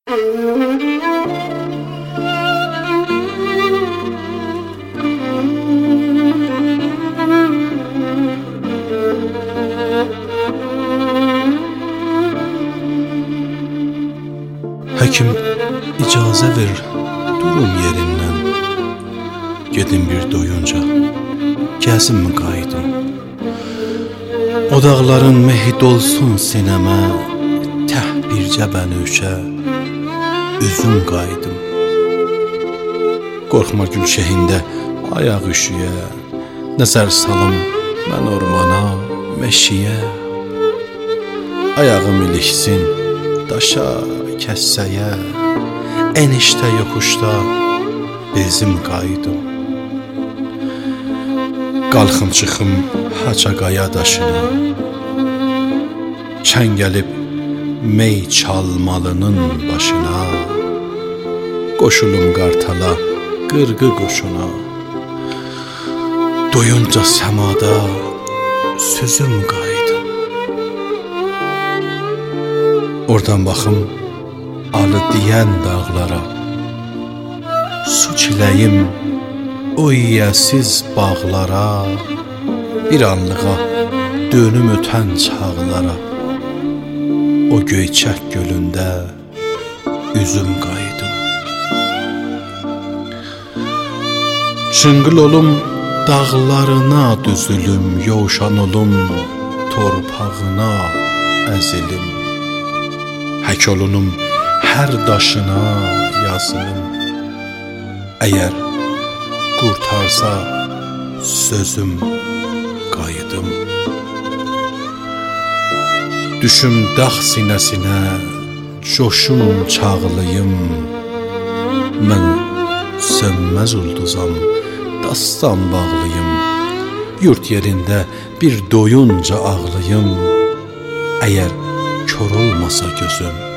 Həkim, icazə ver, durum yerindən. Gedim bir doyunca, gəzimmi qayıdım. O dağların mehi dolsun sinəmə, təh bircə bənövşə, üzüm qayıdım. Qorxma gülşəhində ayaq üşüyə, nəzər salım mən ormana, meşiyə. Ayağım ilişsin daşa, kəssəyə, enişdə yoxuşda bezim qayıdım. Qalxım çıxım haça qaya daşına, çən gəlib mey çalmalının başına, qoşulum qartala, qırğı qoşuna, doyunca səmada sözüm qayıdım. Oradan baxım alı deyən dağlara, su çiləyim o yiyəsiz bağlara, bir anlığa dönüm ötən çağlara, o göyçək gölündə üzüm qayıdım. Çınqıl olum dağlarına düzülüm, yovşan olum torpağına əzilim. Hək olunum hər daşına yazılım. Əgər qurtarsa sözüm qayıdım. Düşüm dağ sinəsinə, coşum çağlayım. Mən sönməz ulduzam, dastan bağlıyım. Yurt yerində bir doyunca ağlayım. Əgər kör olmasa gözüm,